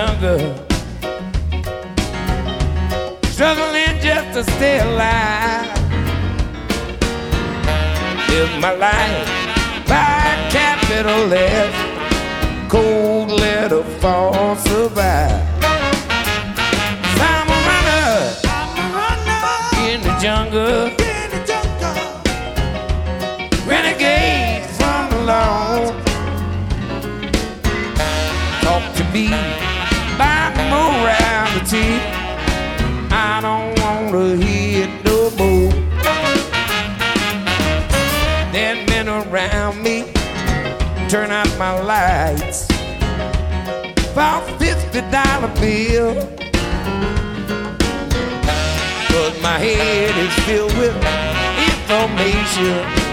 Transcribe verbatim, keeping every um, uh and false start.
jungle, struggling just to stay alive. Live my life by capital S, cold letter for survive. I'm a runner, I'm a runner in the jungle, in the jungle. Renegade from the law. Talk to me about morality, I don't want to hear it no more. There's men around me, turn out my lights for a fifty dollar bill, but my head is filled with information